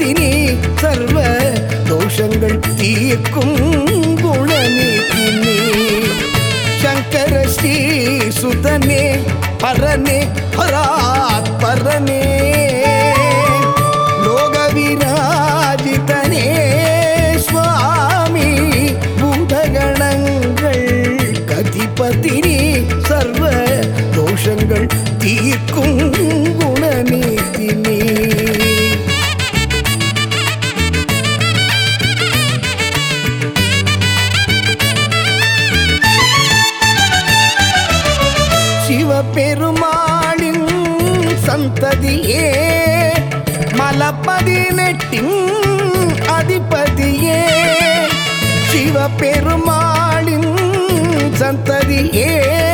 கதிபதினி சர்வ தோஷங்கள் தீர்க்கும் குணநீக்கினி சங்கர ஸ்ரீ சுதனே பரனே பராத் பரனே லோக விராஜிதனே சுவாமி பூதகணங்கள் கதிபதினி சர்வ தோஷங்கள் தீர்க்கும் குணநீக்கினி சிவபெருமாளின் சந்ததியே மலப்பதினெட்டின் அதிபதியே சிவபெருமாளின் சந்ததியே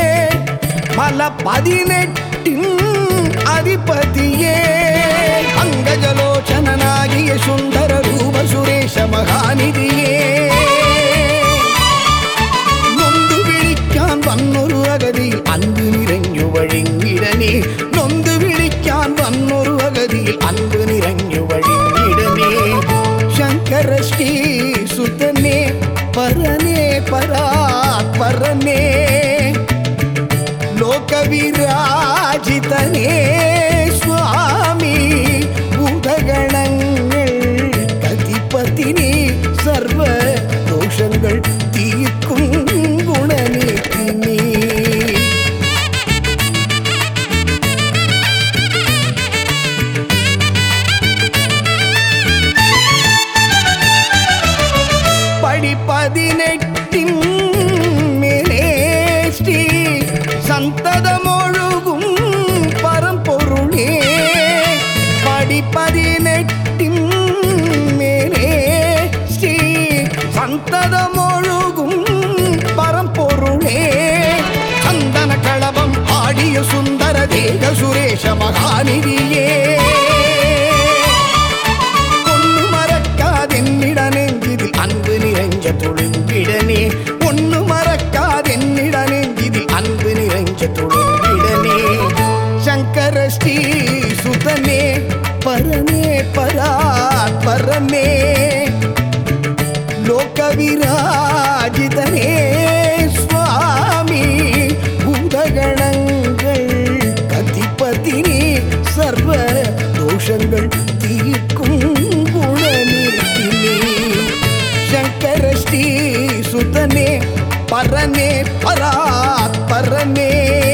மலப்பதினெட்டின் அதிபதியே அங்கஜலோச்சனாகிய சுந்தர ரூப சுரேஷ மகாநிதியே நொந்து விழிக்கான் வன்னொரு அகதியில் அன்பு நிறைஞ்சு வழிங்கிடனே நொந்து விழிக்கான் வன்னொரு அகதியில் அன்பு நிறைஞ்சு வழிங்கிடனே சங்கர ஸ்ரீ சுதனே பரனே பராத் பரனே லோக விராஜிதனே சுவாமி பூதகணங்கள் கதிபதினி சர்வ தோஷங்கள் தீர்க்கும் குணநீக்கினி படிப்பதினெட்டின் மேலே ஸ்ரீ சந்ததமொழுகும் பரம்பொருளே படிப்பதினெட்டின் மேலே ஸ்ரீ சந்ததமொழுகும் பரம்பொருளே சந்தன களபம் ஆடிய சுந்தர தேக சுரேஷ மகாநிதியே ஒன்று மறக்காதென்னிட நெஞ்சிதில் அன்பு நிறைஞ்ச தொழும்பிடனே ஒன்று மறக்காதென்னிட நெஞ்சிதில் அன்பு நிறைஞ்ச தொழும்பிடனே சங்கர ஸ்ரீ சுதனே பரனே பராத் பரமே லோக விராஜிதனே சுவாமி பூதகணங்கள் கதிபதினி சர்வ தோஷங்கள் தீர்க்கும் குணநீக்கினி சங்கர ஸ்ரீ சுதனே பரனே பராத் பரமே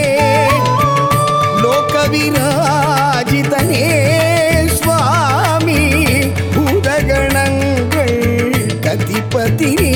லோக விராஜிதனே சுவாமி பூதகணங்கள் கதிபதினி